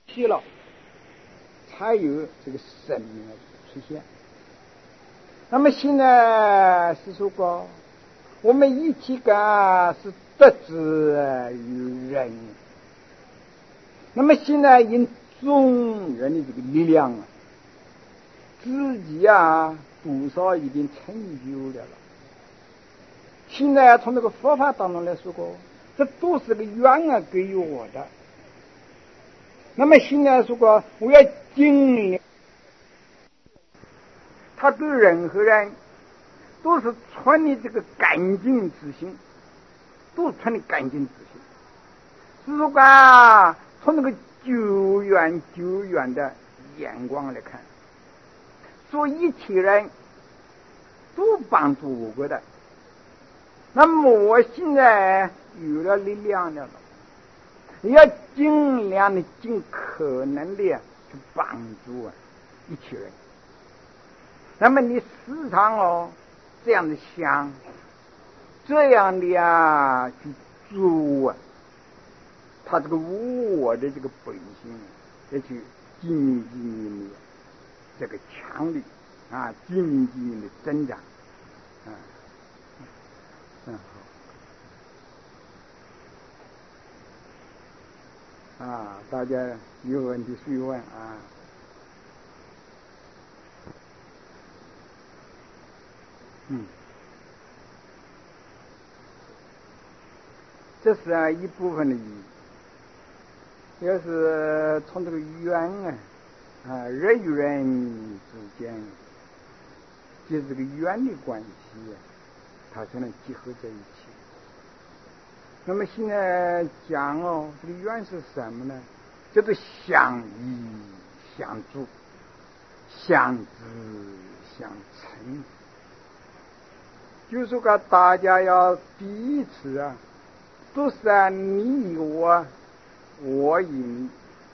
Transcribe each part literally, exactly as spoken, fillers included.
息了，才有这个生命的出现。那么现在是说过，我们一起干是得之于人。那么现在因众人的这个力量啊，自己啊多少已经成就了了。现在从这个佛法当中来说过，这都是个缘啊给予我的。那么现在说过，我要尽力，他对任何人都是存的这个干净之心，都是存的干净之心。是说啊，从那个久远久远的眼光来看，说一切人都帮助我的。那么我现在有了力量了，要尽量的尽可能的去帮助啊一切人。那么你时常哦这样的想，这样的呀去做啊，他这个无我的这个本性也去渐渐的这个强力啊，渐渐的增长啊。嗯好啊，大家有问题随问啊。嗯，这是啊一部分的意义。要是从这个缘啊啊人与人之间，就是这个缘的关系啊，它才能结合在一起。那么现在讲哦，这个缘是什么呢？叫做相依相助，相知相成。就是说个大家要彼此啊，都是啊你以我，我以你。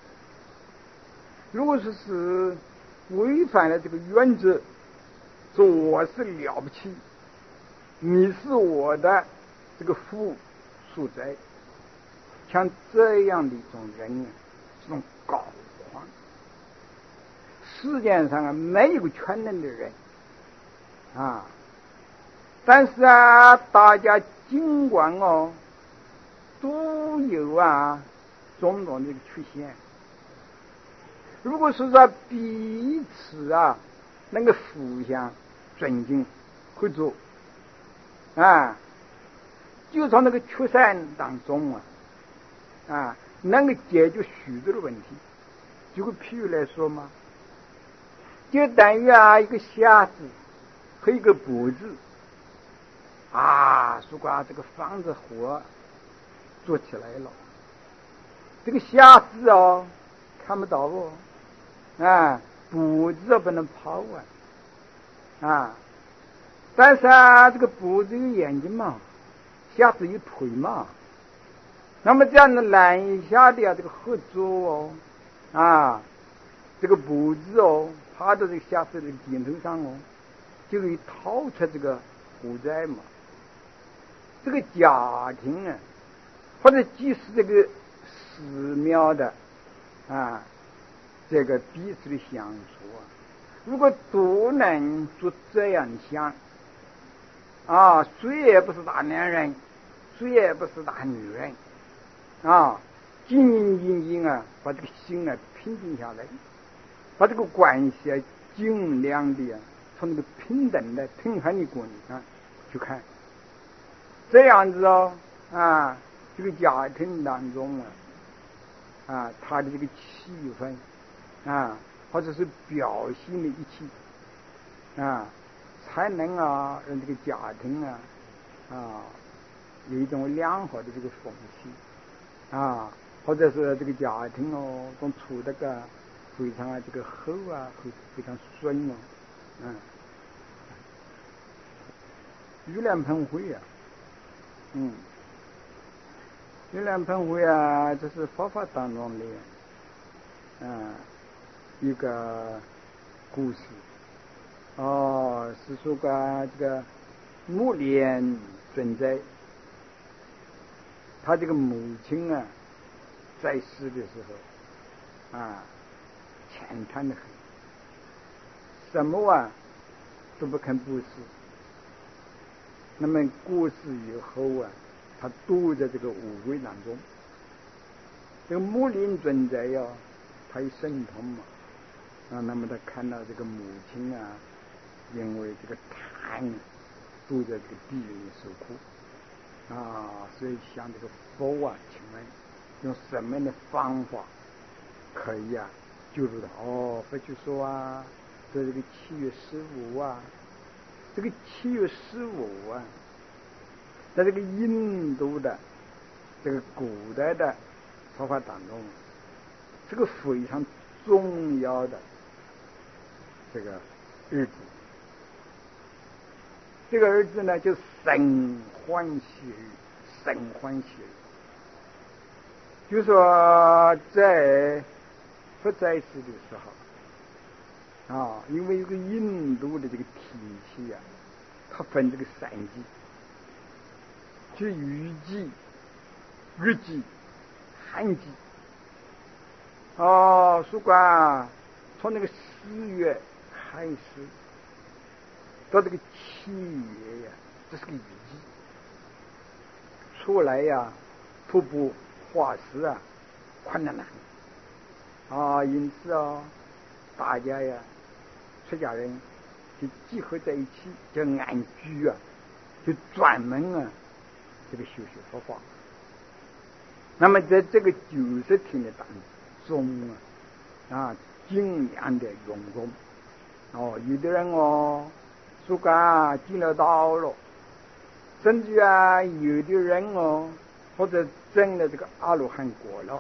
如果说是违反了这个原则，说我是了不起，你是我的这个附属者，像这样的一种人啊，这种高狂，世界上啊没有全能的人啊。但是啊，大家尽管哦都有啊种种的缺陷。如果说说彼此啊能够互相尊敬合作啊，就从那个缺陷当中啊啊能够解决许多的问题。举个譬如来说嘛，就等于啊一个瞎子和一个跛子啊，说啊这个房子火做起来了，这个瞎子哦看不到哦啊，跛子不能跑啊啊，但是啊这个跛子有眼睛嘛，瞎子有腿嘛，那么这样的拦下的啊这个合作哦啊，这个跛子哦爬到这个瞎子的肩头上哦，就可以逃出这个火灾嘛。这个家庭啊，或者即使这个寺庙的啊，这个彼此的相处啊，如果都能做这样想啊，谁也不是大男人，谁也不是大女人啊，静静静啊，把这个心啊平静下来，把这个关系啊尽量的啊从那个平等的平衡的观上去看。这样子哦啊，这个家庭当中啊啊，他的这个气氛啊，或者是表现的一切啊，才能啊让这个家庭啊啊有一种良好的这个风气啊，或者是这个家庭哦，都处这个非常啊这个厚啊，非非常顺哦，嗯，玉兰喷灰啊。嗯，玉兰喷灰啊，这是佛法当中的啊一个故事。哦，是说个这个目连尊者，他这个母亲啊在世的时候啊，浅谈的很，什么啊都不肯布施。那么过世以后啊，他躲在这个五鬼当中。这个母灵存在呀，他有神通嘛啊，那么他看到这个母亲啊，因为这个贪躲在这个地狱里受苦啊，所以向这个佛啊请问，用什么样的方法可以啊救助他？哦，佛就说啊，在这个七月十五啊，这个七月十五啊，在这个印度的这个古代的佛法当中，这个非常重要的这个日子。这个日子呢，就神欢喜日，神欢喜日。就说在不在世的时候啊，因为有个印度的这个体系啊，它分这个三季，就雨季、日季、旱季。哦，说管从那个四月开始到这个七月呀，这是个雨季，出来呀，瀑布化石啊，困难难啊，因此啊，大家呀，出家人就集合在一起，叫安居啊，就专门啊，这个修学佛法。那么在这个九十天的当中啊，啊，尽量的用功。哦，有的人哦，说干进了道了，甚至啊，有的人哦，或者证了这个阿罗汉果了。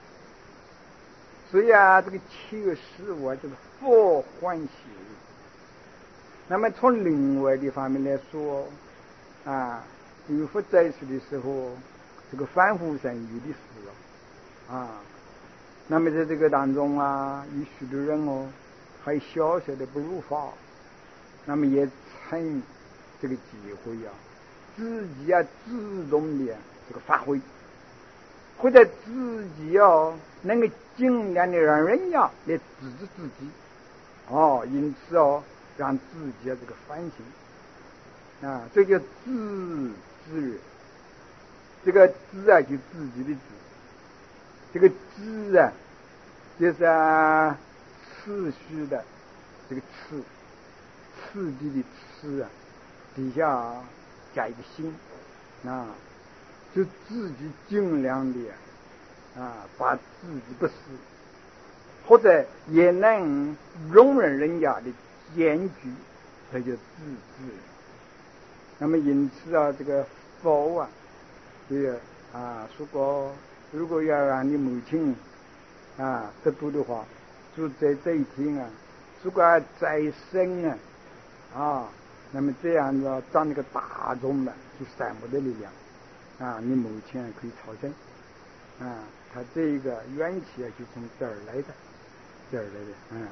所以啊，这个七月十五啊，就是佛欢喜日。那么从另外的方面来说啊，有佛在世的时候，这个反复生有的是了啊。那么在这个当中啊，有许多人哦，还小小的不入法，那么也趁这个机会啊，自己啊自动的这个发挥，或者自己哦能够尽量的让人家来制止自己，哦，因此哦让自己啊这个反省啊，这叫自知。这个知啊就自己的知，这个知啊就是啊次序的这个次，刺激的刺啊，底下啊加一个心啊，就自己尽量的啊把自己不是，或者也能容忍人家的检举，这就自知。那么因此啊，这个佛啊，这个啊说过，如果要让你母亲啊得度的话，就在这一天啊，如果再生啊啊，那么这样子长那个大众的，就三摩的力量啊，你母亲可以超生啊，他这个元气啊就从这儿来的，这儿来的，嗯。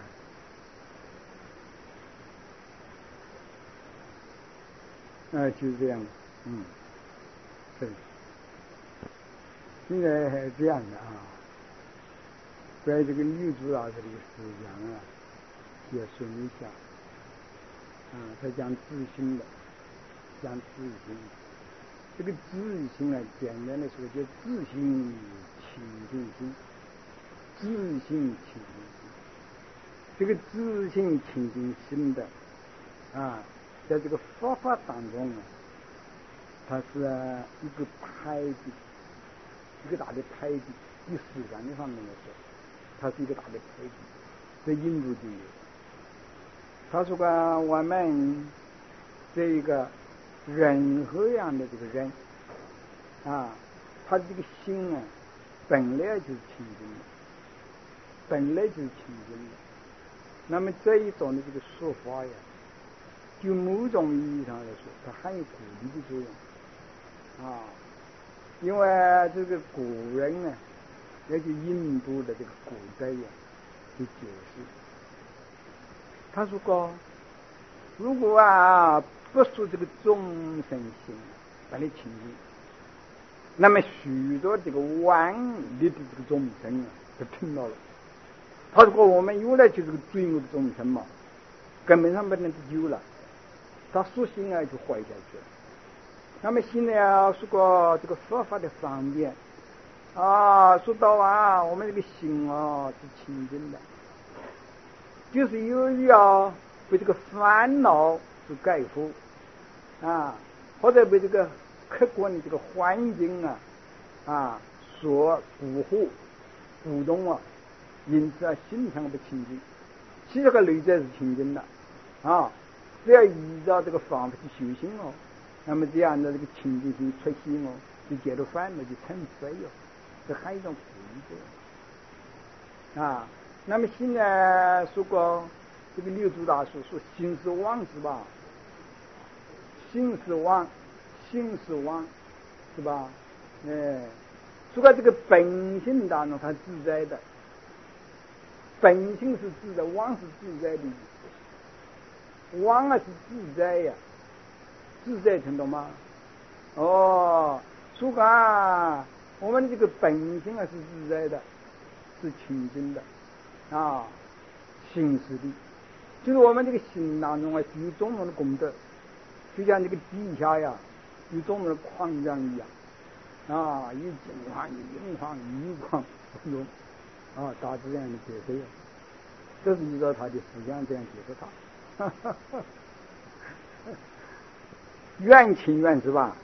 啊，就是这样的，嗯，对。现在还这样的啊，在这个女主老师这个思想啊，要顺一下，啊，他讲自信的，讲自信，这个自信啊，简单的说叫自信清净心，自信清净心，这个自信清净心的啊。在这个佛法当中呢，它是一个牌子，一个大的牌子。以思想的方面来说，它是一个大的牌子，在印度就有。他说过，我们这一个任何样的这个人啊，他这个心啊，本来就是清净的，本来就是清净的。那么这一种的这个说法呀，就某种意义上来说，它含有鼓励的作用啊。因为这个古人呢，也就印度的这个古代呀，就解释，他说过，如果啊不说这个众生心把你清净，那么许多这个万里的这个众生啊，都听到了他如果我们原来就是个罪恶的众生嘛，根本上没能救了，他属性啊就坏下去了。那么现在啊，说个这个佛法的方面啊，说到啊，我们这个心啊是清净的，就是由于啊被这个烦恼所盖覆啊，或者被这个客观的这个环境啊啊所蛊惑鼓动啊，因此啊心肠不清净。其实这个内在是清净的啊，只要依照这个方法去修行哦，那么这样的这个清净心出现哦，就解脱烦恼就成佛哟，这还有一种苦的啊。那么现在说过这个六祖大师说心是妄是吧？心是妄，心是妄，是吧？哎，说过这个本性当中它自在的，本性是自在，妄是自在的意思。妄啊是自在呀，自在听懂吗？哦，说过啊，我们这个本性啊是自在的，是清净的啊，心是的，就是我们这个心当中啊具有种种的功德，就像这个地下呀有种种的矿浆一样啊，有金矿、有银矿、有玉矿种种啊，大自然的解释呀，这是依照他的思想这样解释他。愿情愿是吧？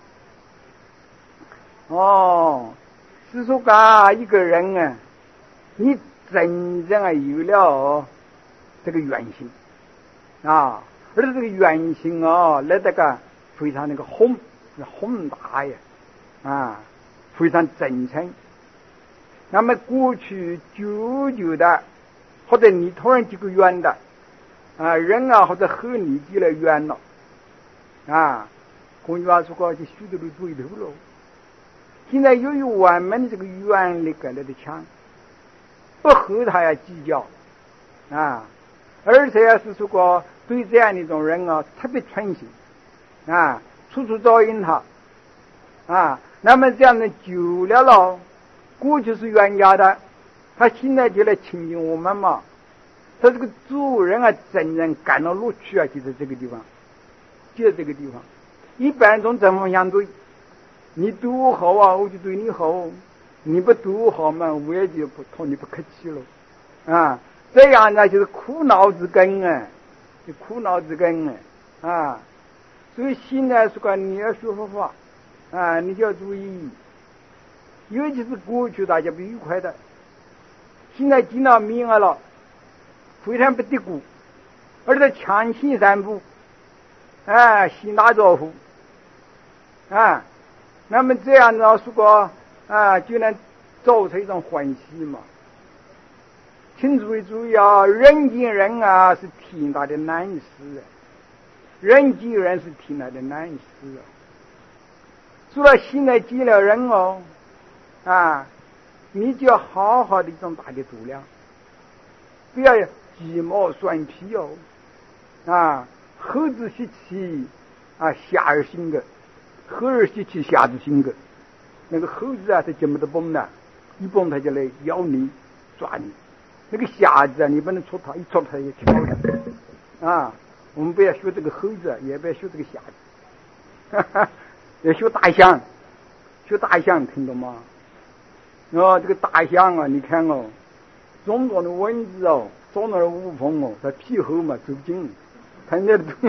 哦，是说噶一个人啊，你真正啊有了这个愿心啊，而且这个愿心哦，那这个非常那个宏宏大呀啊，非常真诚。那么过去久久的，或者你突然几个愿的啊，人啊或者和你结了缘了啊，换句话说过就许多都对头了。现在由于我们的这个愿力跟来的强，不和他呀计较啊，而且要是说过对这样的一种人啊特别诚心啊，处处照应他啊，那么这样的久了了，过去是冤家的，他现在就来亲近我们嘛。他这个主人啊，真正感到乐趣啊，就在这个地方，就在这个地方。一般人从针锋相对，你对我好啊，我就对你好；你不对我好嘛，我也就不同你不客气了啊。这样呢，就是苦恼之根啊，就苦恼之根啊啊。所以现在说你要学佛法啊，你就要注意，尤其是过去大家不愉快的，现在见到面了。非常不敌鼓，而且强行散步，啊，先打招呼，啊，那么这样呢，如果啊，就能造成一种欢喜嘛。请注意注意啊，人见人啊是天大的难事啊，人见人是天大的难事啊。除了现在见了人哦，啊，你就要好好的一种大的度量，不要鸡毛蒜皮哦，啊，猴子习气啊，瞎而行个；猴儿习气，瞎子行个。那个猴子啊，它怎么都蹦呢？一蹦它就来咬你、抓你。那个瞎子啊，你不能戳它，一戳它就跳了。啊，我们不要学这个猴子，也不要学这个瞎子，哈哈，要学大象，学大象，听懂吗？哦，这个大象啊，你看哦，种种的蚊子哦。种种的乌蜂哦，它皮厚嘛，走不进，看见了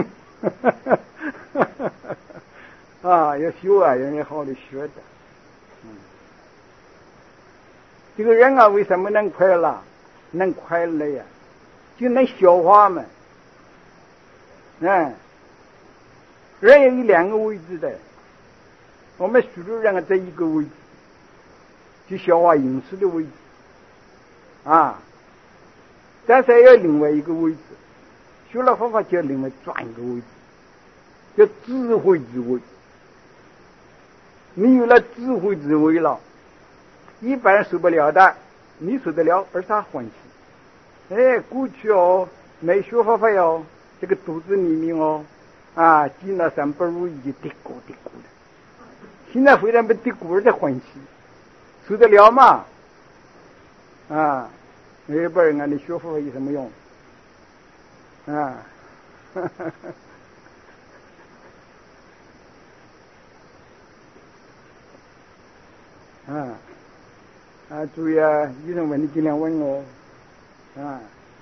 啊，要学啊，要好好的学的。嗯，这个人啊，为什么能快乐？能快乐呀，就能消化嘛。嗯，人有两个位置的，我们许多人啊，在一个位置，就消化饮食的位置啊。但是还有另外一个位置，学了方法就要另外转一个位置，叫智慧之位。你有了智慧之位了，一般人受不了的，你受得了，而且还欢喜。哎，过去哦，没学方法哦，这个肚子里面哦，啊，经了三不如意就嘀咕嘀咕的。现在非常不嘀咕，而且欢喜，受得了嘛？啊。 也不人啊，你学佛有什么用啊？啊啊！注意啊，有人问你尽量问我啊。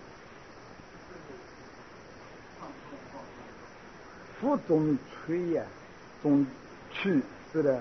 佛中吹呀，中去是的，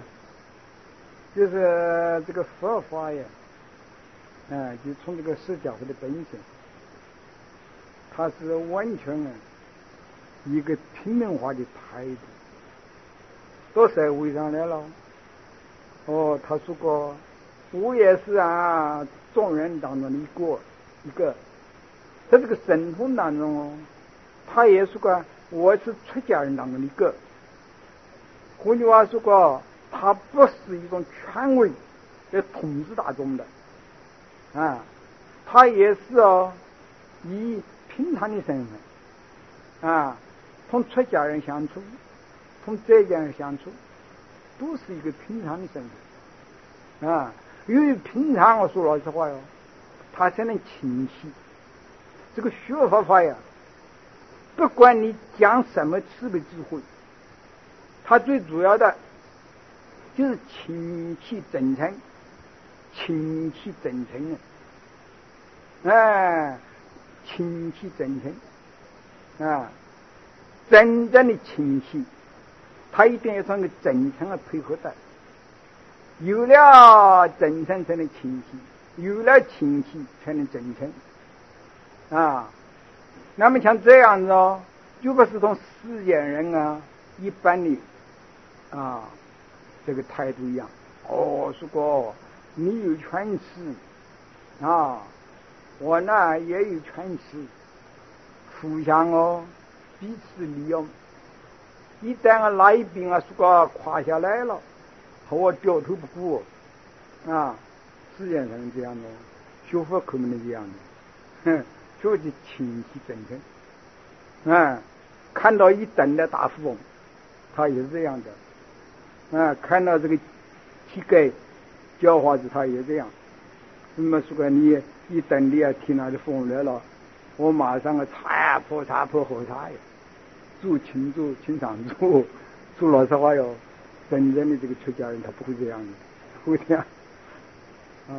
就是这个佛法呀，啊，就从这个释迦佛的本性，它是完全啊一个平等化的态度，到社会上来了。哦，他说过，我也是啊，众人当中的一个一个，在这个神通当中哦，他也说过，我是出家人当中的一个。换句话说过，他不是一种权威来统治大众的啊，他也是哦，以平常的身份啊，同出家人相处，同在家人相处，都是一个平常的身份啊。由于平常，我说老实话哟，他才能清晰。这个学佛法呀，不管你讲什么慈悲智慧，它最主要的就是清气真诚，清气真诚啊，哎，清气真诚啊，真正的清气，它一定要从个真诚的配合的。有了真诚才能清气，有了清气才能真诚啊。那么像这样子哦，就不是同世间人啊一般的啊这个态度一样。哦，说过你有权势啊，我呢也有权势，互相哦彼此利用。一旦啊哪一边啊说过垮下来了，我掉头不顾啊，世界上这样的，学佛可不能这样的，哼，学的清晰真诚啊。看到一等的大富翁，他也是这样的啊。看到这个乞丐叫花子，他也这样。那么说你一等的啊，听他的富翁来了，我马上啊茶呀泼茶泼喝茶呀，做清做清场做，说老实话哟。真正的这个出家人他不会这样的，不会这样啊。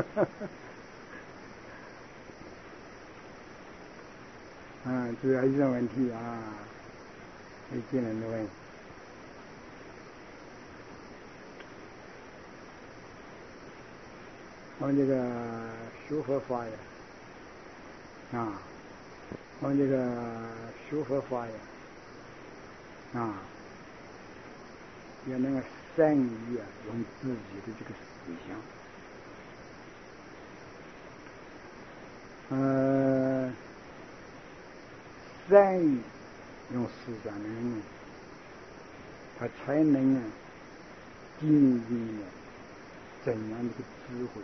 嗯，主要一种问题啊，没技能的问题。我们这个修佛法呀，啊，我们这个修佛法呀，啊。要能够善于啊用自己的这个思想，呃，善于用思想的人，他才能啊经营怎样的一个智慧，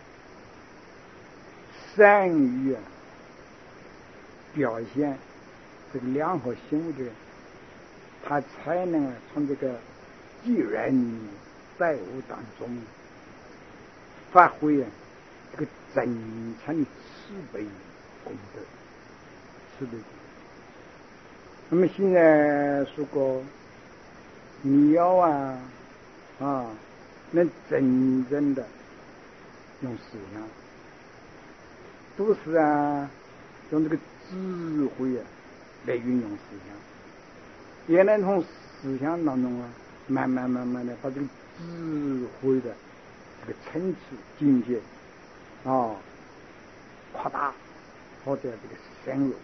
善于啊表现这个良好行为的人，他才能啊从这个济人在物当中发挥啊这个真诚的慈悲功德，慈悲功德。那么现在说过，你要啊啊能真正的用思想，都是啊用这个智慧啊来运用思想，也能从思想当中啊慢慢慢慢的把这个智慧的这个层次境界啊扩大或者这个深入。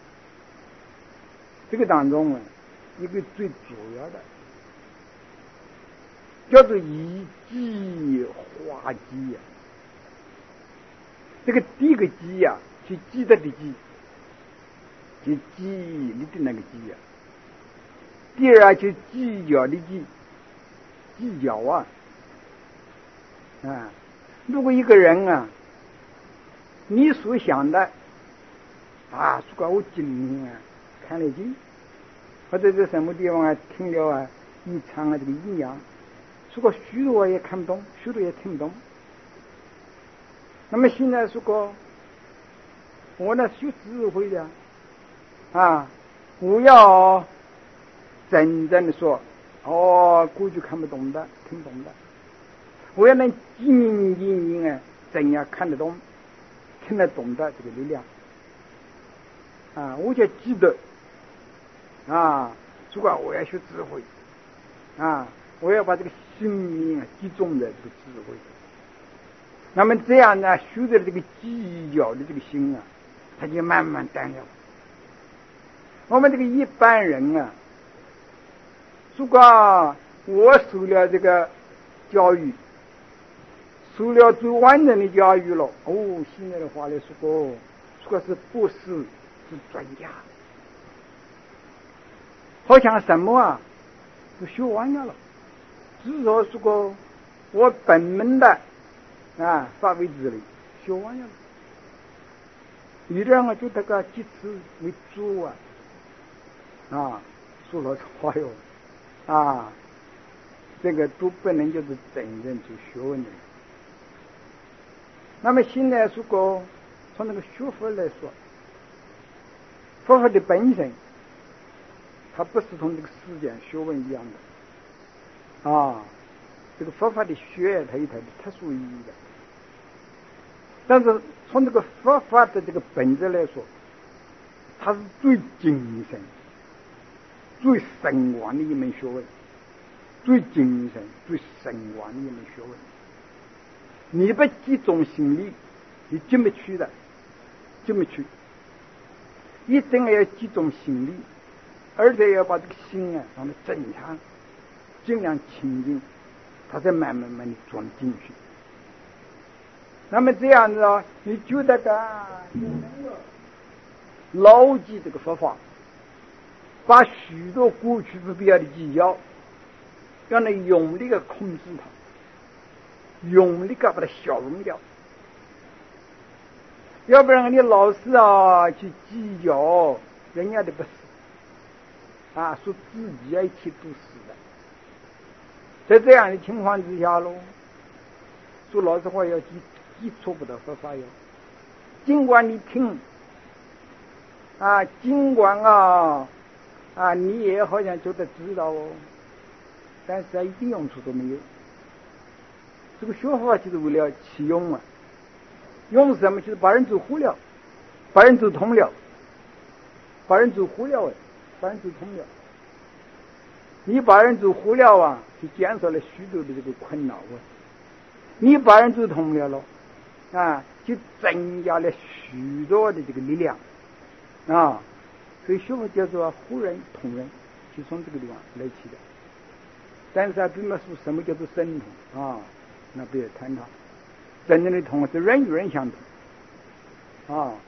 这个当中啊一个最主要的叫做以记化记呀、啊，这个第一个记呀、啊，去记得的记，就记忆力的那个记呀、啊。第二啊，就计较的计，计较啊啊！如果一个人啊，你所想的啊，如果我今天啊看了经，或者在什么地方啊听了啊一场啊这个阴阳，如果许多我也看不懂，许多也听不懂。那么现在如果我那学智慧的啊，我要真正的说，哦，过去看不懂的，听懂的，我要能经经经啊，怎样看得懂、听得懂的这个力量啊，我就记得啊，主管我要学智慧啊，我要把这个心灵啊集中在这个智慧。那么这样呢，修的这个计较的这个心啊，它就慢慢淡了。我们这个一般人啊，如果我受了这个教育，受了最完整的教育了，哦，现在的话来说，哦，说是博士是专家，好像什么啊都学完了了。至少说过我本门的啊发为之类学完了。有的人啊就这个几次为主啊，啊，说老实话哟，啊，这个都不能就是真正去学问的。那么现在如果从那个学佛来说，佛法的本身，它不是从这个世间学问一样的啊，这个佛法的学它有它的特殊意义的。但是从这个佛法的这个本质来说，它是最精神、最深广的一门学问，最精神、最深广的一门学问。你不集中心力，你进不去的，进不去。一定要集中心力，而且要把这个心啊让它正常，尽量清净，它才慢慢慢的装进去。那么这样子啊，你就得个牢记这个佛法，把许多过去不必要的计较，要能用力的控制它，用力的把它消融掉。要不然你老是啊去计较人家的不是啊，说自己啊一切都是的。在这样的情况之下喽，说老实话要记记错不得佛法哟。尽管你听啊，尽管啊啊你也好像觉得知道哦，但是啊一点用处都没有。这个学法就是为了起用啊，用什么？就是把人走糊了，把人走通了，把人走糊了，把人走通了。你把人走糊了啊，就减少了许多的这个困扰啊。你把人走通了了啊，就增加了许多的这个力量啊。所以学法叫做糊人通人，就从这个地方来起的。但是啊，并没说什么叫做神通啊，那不要谈它。真正的通是人与人相通啊，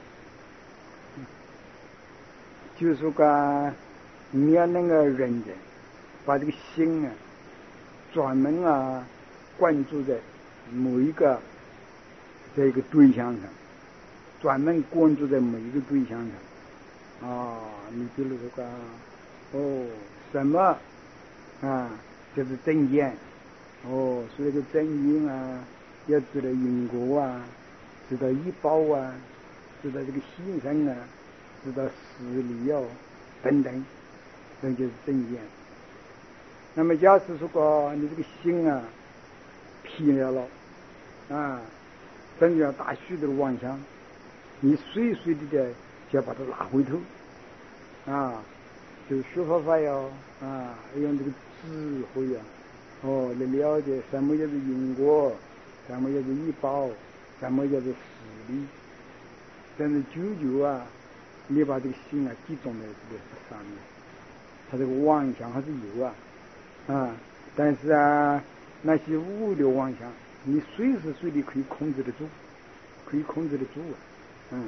就是说个你要能够认真把这个心啊专门啊关注在某一个这个对象上，专门关注在某一个对象上啊，你比如说个哦什么啊就是正见哦，所以这个正因啊，要知道因果啊，知道医报啊，知道这个牺牲啊，知道实力哦等等，这就是正见。那么假使说个你这个心啊疲了了啊，甚至要大许多的妄想，你随随的的就要把它拉回头啊，就学佛法哟啊，用这个智慧啊哦来了解什么叫做因果，什么叫做医报，什么叫做实力，但是久久啊，你把这个心啊集中在这个上面，他这个妄想还是有啊啊，但是啊那些无流妄想，你随时随地可以控制得住，可以控制得住啊，嗯，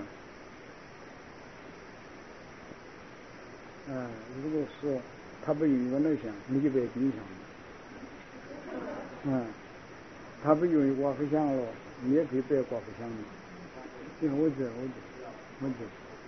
啊，如果说他不允许那想，你就别影响了。嗯，他不愿意刮胡香了，你也可以不要刮胡香的。因为我知我知我知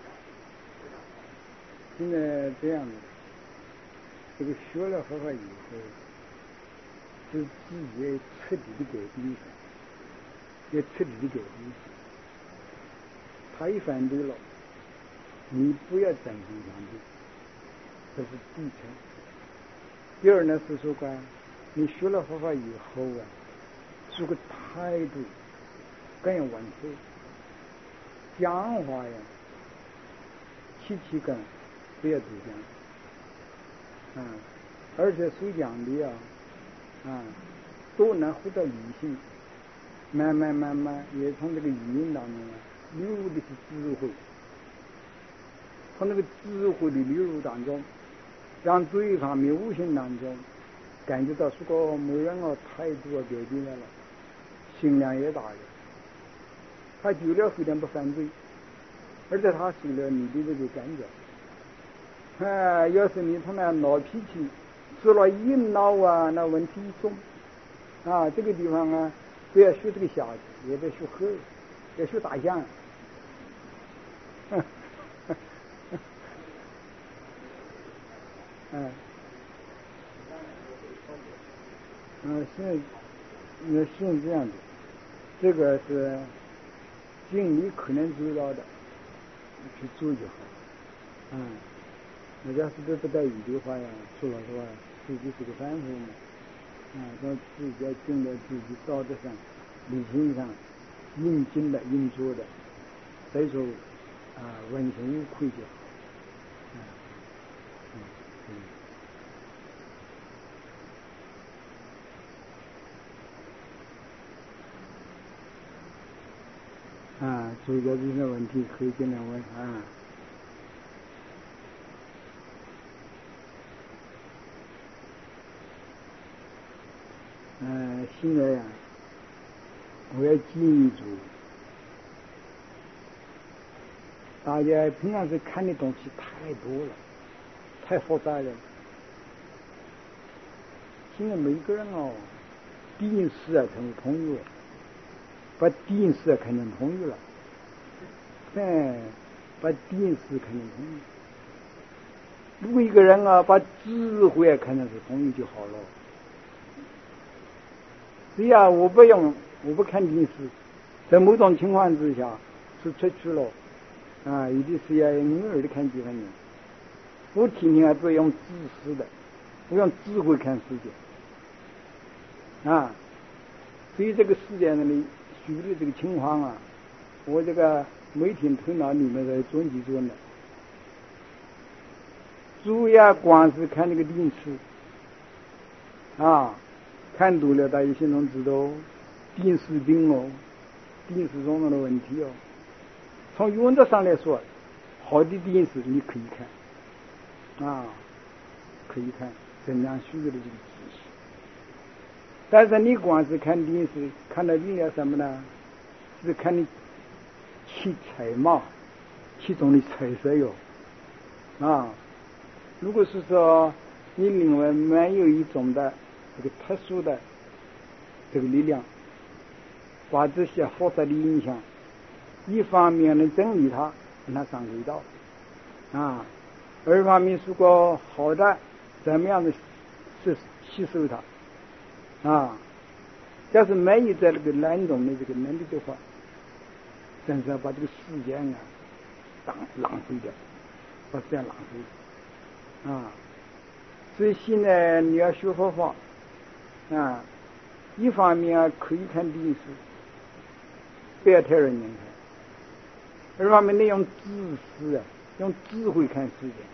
现在这样的，这个学了佛法以后，就自己要彻底的改变，要彻底的改变。 他一反对了，你不要赞成相对，这是底层。第二呢是说关，你学了佛法以后啊，这个态度更要完善，讲话呀，气气感不要多讲，啊，而且所讲的啊，啊，都能获得理性，慢慢慢慢也从这个语音当中啊，流入的是智慧，从那个智慧的流入当中，让对方面无形当中感觉到说个某人啊态度啊改变了，心量也大了，他久了非常不反对，而且他受了你的这个感觉。哎，要是你从那闹脾气，说了一闹啊，那问题一重啊。这个地方啊，不要学这个小子，也得学鹤，要学大象。嗯，嗯，是，那是这样的，这个是尽你可能做到的去做就好。嗯，那要是得不到意的话呀，说老实话，自己是个凡夫嘛，啊，让自己要尽到自己道德上、理性上应尽的、应做的，所以说啊，问心无愧就好。嗯嗯嗯。啊，注意到这些问题可以尽量问啊。嗯、呃，现在呀、啊，我要建议住，大家平常是看的东西太多了，太复杂了。现在每个人哦，定势啊成通用，把定势啊看成通用了，哎，把定势看成通用。如果一个人啊把智慧啊看成是通用就好了。只要我不用，我不看定势，在某种情况之下是出去了啊，有的是要偶尔的看几分钟。我天天啊都用知识的，我用智慧看世界啊。所以这个世界上的许多的这个情况啊，我这个每天头脑里面在总结中的，主要光是看那个定势啊，看多了大家心中知道定势病哦，定势中的问题哦。从原则上来说，好的定势你可以看啊，可以看怎样许多的这个知识。但是你光是看定势，看到你了什么呢？是看你其才貌，其中的彩色哟啊。如果是说你另外没有一种的这个特殊的这个力量，把这些复杂的影响，一方面能整理它，让它上轨道啊；二方面如果好的怎么样的是吸收它啊。要是没有在那个两种的这个能力的话，真是要把这个时间啊当浪费掉，把时间浪费啊。所以现在你要学佛法啊，一方面啊可以看定势，不要太认真看；二方面你用知识啊，用智慧看世界，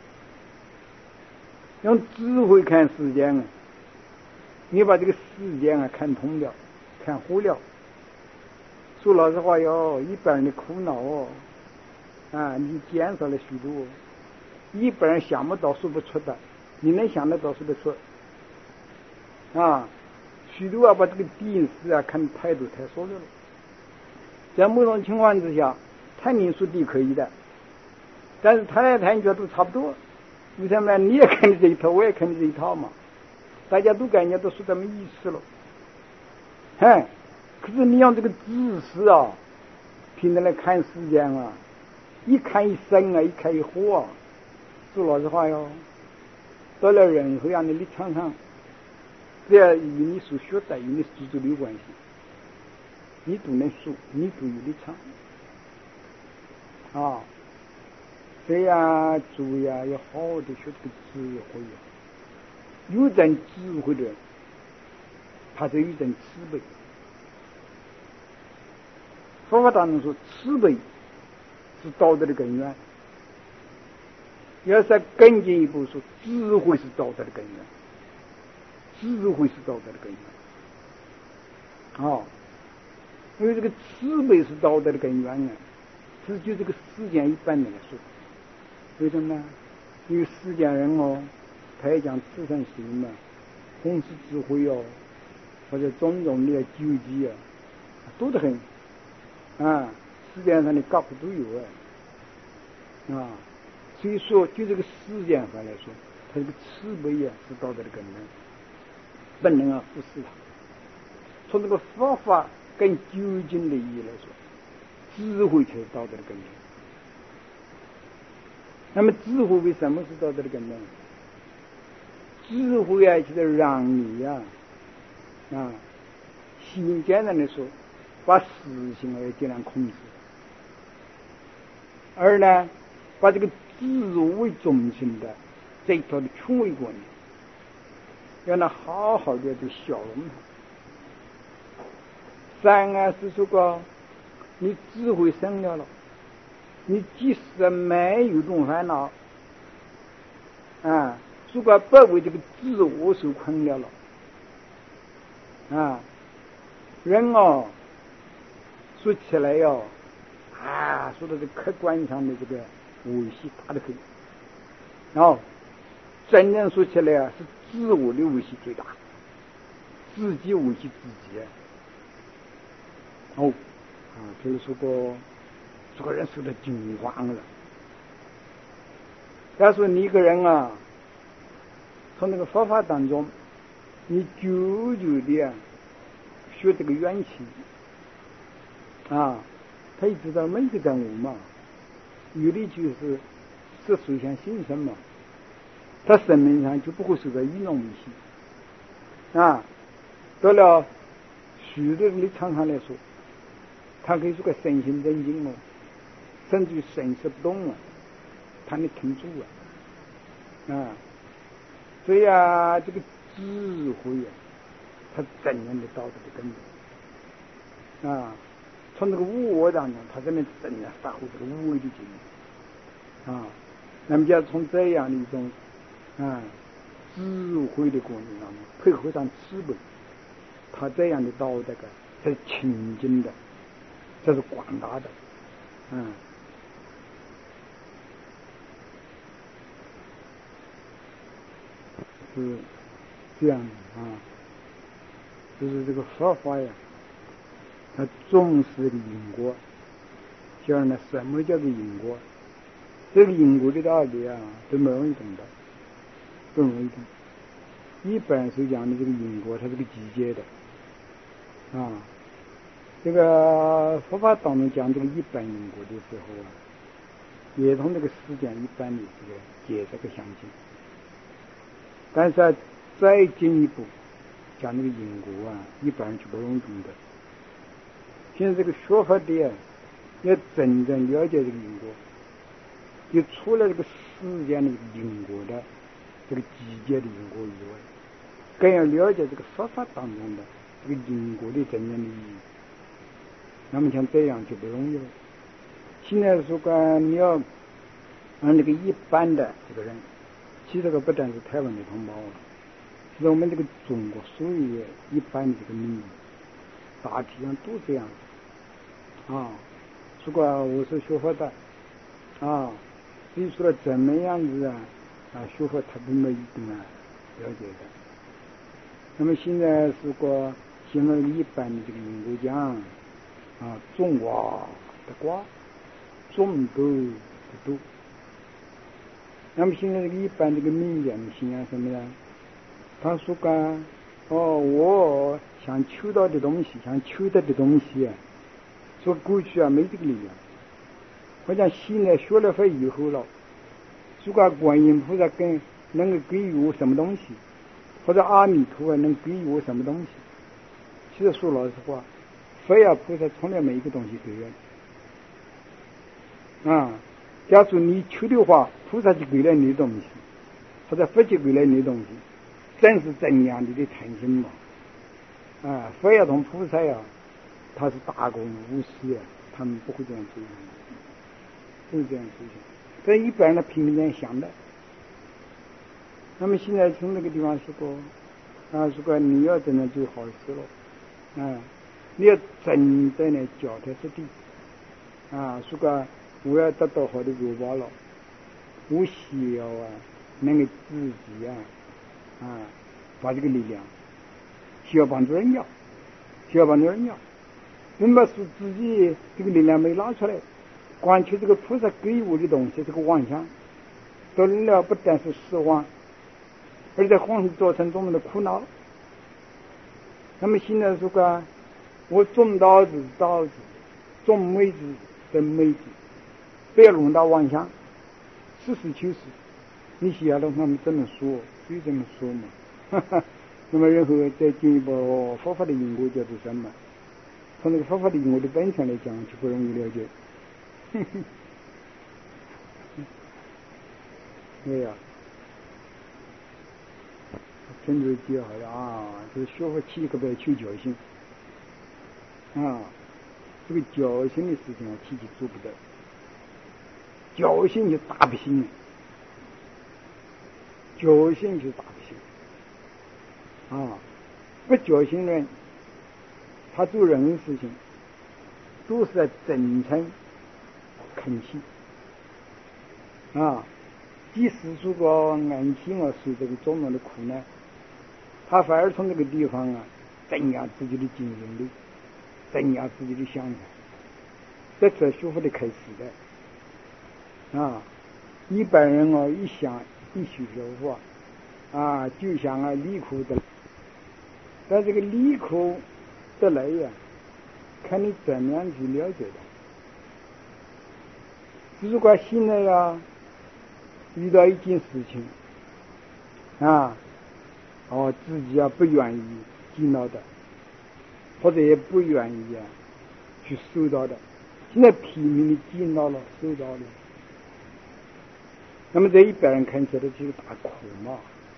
用智慧看世间啊，你把这个世间啊看通了，看活了。说老实话哟，一般人的苦恼哦，啊，你减少了许多，一般人想不到说不出的，你能想得到说得出啊。许多啊把这个定势啊看态度太缩略了，在某种情况之下，谈定说的可以的，但是谈来谈去都差不多。为什么呢？你也看你这一套，我也看你这一套嘛，大家都感觉都说这么意思了。嘿，可是你用这个知识啊，平常来看世间啊，一看一生啊，一看一活啊，说老实话哟，到了任何样的立场上，只要与你所学的、与你所做的有关系，你都能说，你都有立场啊，这样主要要好好的学这个智慧啊。有点智慧的人，他就有点慈悲。佛法当中说，慈悲是道德的根源。要是更进一步说，智慧是道德的根源。智慧是道德的根源。哦，因为这个慈悲是道德的根源啊，是就这个世间一般人来说。为什么呢？因为世间人哦，他也讲慈善心嘛，弘施智慧哦，或者种种的救济啊，多得很啊，世界上的各户都有哎啊，所以说就这个世界上来说，他这个慈悲啊是道德的根源，不能啊忽视它。从这个佛法更究竟的意义来说，智慧才是道德的根源。那么智慧为什么是道德的根源？智慧啊，就是让你呀 啊, 啊，心简单的说，把事情啊要尽量控制，而呢，把这个自我为中心的这一套的权威观念，要能好好的去消融它。三啊是说过，你智慧生了了，你即使没有这种烦恼啊，如果不为这个自我所困了了啊，人哦，说起来哟、哦，啊，说到这客观上的这个维系大的很，然后真正说起来啊，是自我的维系最大，自己维系自己。哦，啊，比如说过，这个人受到惊慌了。要说你一个人啊，从那个佛法当中，你久久的啊学这个缘起啊，他也知道每个人物嘛，有的就是色水相心生嘛，他生命上就不会受到异种维系啊。到了许多人的场上来说，他可以说个身心正静哦，甚至于神识不动啊，他能挺住啊啊。所以啊，这个智慧啊，它真正的道德的根本啊，从这个无我当中，它真的真的发挥这个无为的精神啊。那么要从这样的一种啊智慧的观念当中，配合上慈悲，它这样的道德感才是清净的，这是广大的，嗯。是这样的啊，就是这个佛法呀，它重视这个因果。讲呢，什么叫做因果？这个因果的道理啊，都没容易懂的，不容易懂。一般是讲的这个因果，它是个季节的啊。这个佛法当中讲这个一般因果的时候啊，也同这个世间一般的这个解这个相近。但是、啊、再进一步讲这个因果啊，一般人就不容易懂的。现在这个学法的啊，要真正了解这个因果，就除了这个世间的因果的这个季节的因果以外，更要了解这个佛法当中的这个因果的真正的意义。那么像这样就不容易了。现在说个你要按那个一般的这个人，其实这个不但是台湾的同胞啊，其实我们这个中国所有一般的这个民族，大体上都这样啊。如果我是学佛的啊，所以说怎么样子啊啊学佛他都没一定啊了解的。那么现在如果现在一般的这个因果讲啊，种瓜的瓜，种豆的豆。那么现在这个一般这个民间的信仰什么呢？他说干哦，我想求到的东西，想求得的东西啊，说过去啊没这个力量。我讲现在学了佛以后了，如果观音菩萨跟能够给予我什么东西，或者阿弥陀佛能给予我什么东西，其实说老实话，佛呀菩萨从来没一个东西给人啊。假如你求的话，菩萨就给了你东西，或者佛就给了你东西，正是增养你的诚心嘛。啊，佛要同菩萨呀，他是大公无私呀，他们不会这样追求，不会这样追求。所以一般人他拼命这样想的。那么现在从那个地方说过，啊，如果你要真的做好事了，啊，你要真的呢脚踏实地，啊，如果我要得到好的果报了，我需要啊能够自己啊啊把这个力量需要帮助人家，需要帮助人家。那么是自己这个力量没拿出来，光求这个菩萨给我的东西，这个妄想，得了不但是失望，而且欢喜造成众人的苦恼。那么现在说个我种稻子稻子，种梅子的梅子，不要弄到妄想，实事求是。你需要让他们这么说，可以这么说嘛？哈哈。那么然后再进一步佛法的因果叫做什么？从那个佛法的因果的本身来讲，就不容易了解。哼哼。对呀。真是记好了啊！这个学佛七个别求侥幸啊，这个侥幸的事情啊，提起做不得，侥幸就大不幸，侥幸就大不幸啊！不侥幸人，他做任何事情都是在真诚恳信啊，即使如果按心啊受这个种种的苦难，他反而从这个地方啊增压自己的精神力，增压自己的想法，这才学佛的开始的啊！一般人啊一想一学佛啊，就想啊离苦的，但这个离苦的来呀，看你怎么样去了解的。如果现在呀遇到一件事情啊，哦，自己啊不愿意见到的，或者也不愿意啊去收到的，现在拼命的见到了收到了，那么这一般人看起来就是大苦嘛。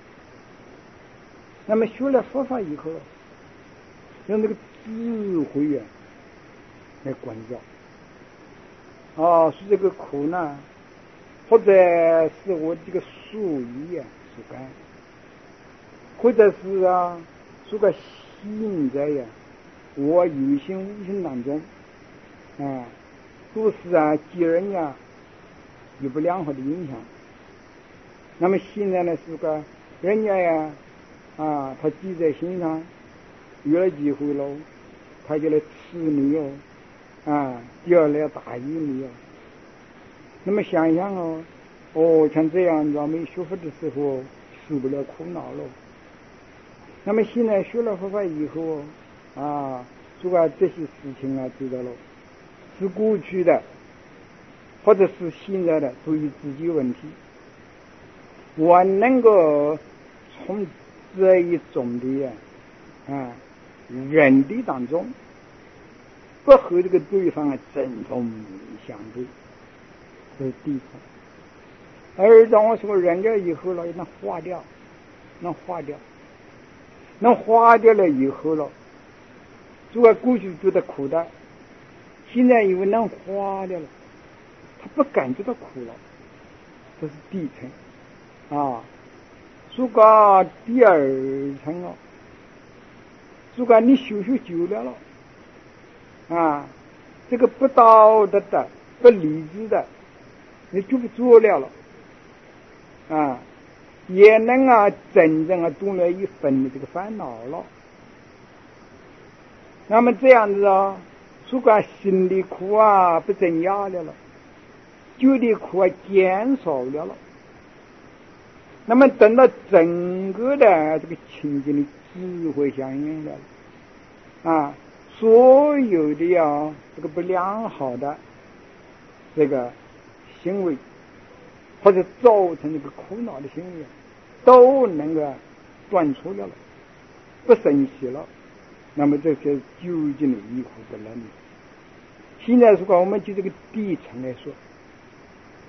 那么学了佛法以后，用这个智慧啊来关照，哦，是这个苦难，或者是我这个属意啊所感，或者是啊这个现在呀我有心无心当中啊都是啊给人家有不良好的影响。那么现在呢是个人家呀啊他记在心上，有了机会喽，他就来吃你哦，啊就要来打击你哦。那么想想哦，哦像这样咱们学佛的时候受不了苦恼了。那么现在学了佛法以后啊，如果这些事情啊知道了，是过去的或者是现在的，注意自己问题，我能够从这一种的啊人的当中，不和这个对方啊针锋相对，这是第一层。而当我说人了以后了，能化掉，能化掉。能化掉了以后了，如果过去觉得苦的，现在因为能化掉了，他不感觉到苦了，这是第一层啊。如果第二层了，如果你修修久了了啊，这个不道德的不理智的你就不做了了啊，也能啊真正啊动了一分的这个烦恼了。那么这样子啊，如果心的苦啊不增压了了，旧的苦啊减少了了，那么等到整个的这个清净的智慧相应了啊，所有的啊这个不良好的这个行为或者造成这个苦恼的行为都能够断除了了，不生起了，那么这些究竟的离苦不能。现在如果我们就这个第一层来说，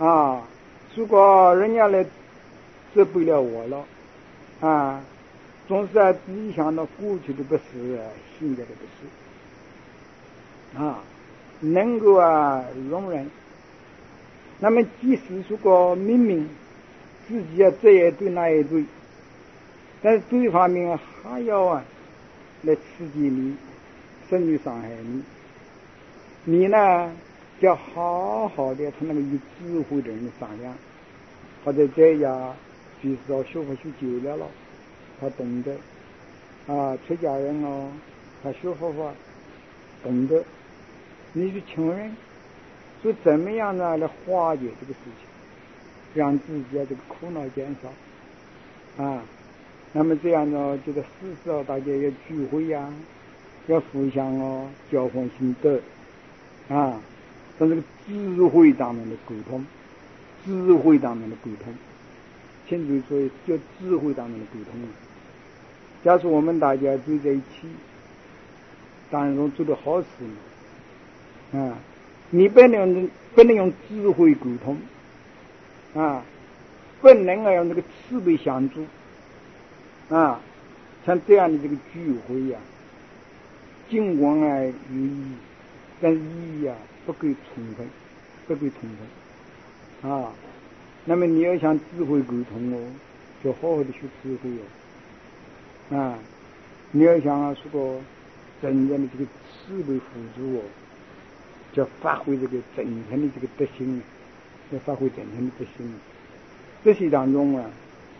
啊，如果人家来责备了我了啊，总是啊自己想到过去的不是，现在的不是啊，能够啊容忍。那么即使如果明明自己啊这也对那也对，但是对方面还要啊来刺激你，甚至伤害你，你呢就要好好的同那个有智慧的人商量，或者在家就是说学佛学久了了，他懂得啊，出家人哦，他学佛法懂得，你去请人说怎么样呢来化解这个事情，让自己啊这个苦恼减少啊。那么这样呢，这个事实哦，大家要聚会呀、啊，要互相哦交换心得啊，在这个智慧当中的沟通，智慧当中的沟通，现在所以叫智慧当中的沟通。假如我们大家聚在一起，当然说做的好事嘛啊，你不能不能用智慧沟通啊，不能啊用这个慈悲相助。啊，像这样的这个聚会呀、啊，尽管啊有意义，但是意义啊不够充分，不够充分啊。那么你要想智慧沟通哦，就好好的学智慧哦。啊，你要想啊，说个真正的这个慈悲辅助哦，就要发挥这个真诚的这个德行，要发挥真诚的德行。这些当中啊。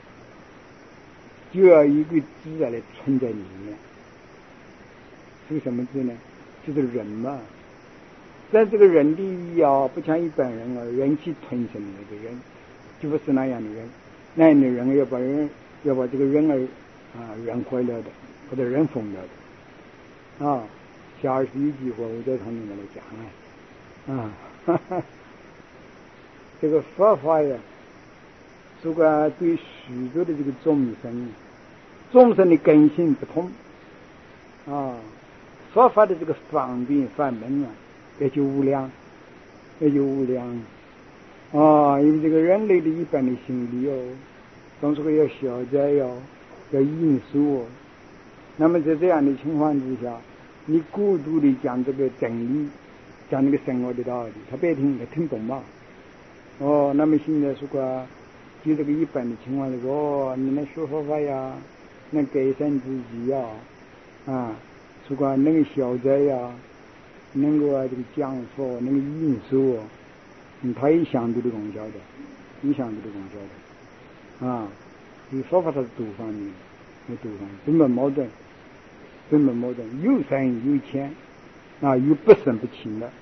就要一个字啊来存在里面，是个什么字呢？就是人嘛。但这个人的意义啊，不像一般人啊，人气吞噬的那个人，就不是那样的人。那样的人要把人要把这个人儿啊人坏了的，或者人疯了的啊。下二十一句话我在上面来讲啊，啊，哈哈，这个佛法呀。如果对许多的这个众生，众生的根性不同啊，佛法的这个方便法门啊，也就无量，也就无量啊。因为这个人类的一般的心理哦，总是会要消灾哟，要因素哦。那么在这样的情况之下，你过度的讲这个真理，讲这个生活的道理，他不听，他听懂嘛？哦，那么现在如果就这个一般的情况来说，哦，你能学佛法呀，能改善自己呀，啊，如果能够消灾呀，能够啊这个降佛，能够应受，嗯，他有相对的功效的，有相对的功效的，啊，这个佛法它是多方面，有多方面，根本矛盾，根本矛盾，有深有浅，啊，有不深不浅的。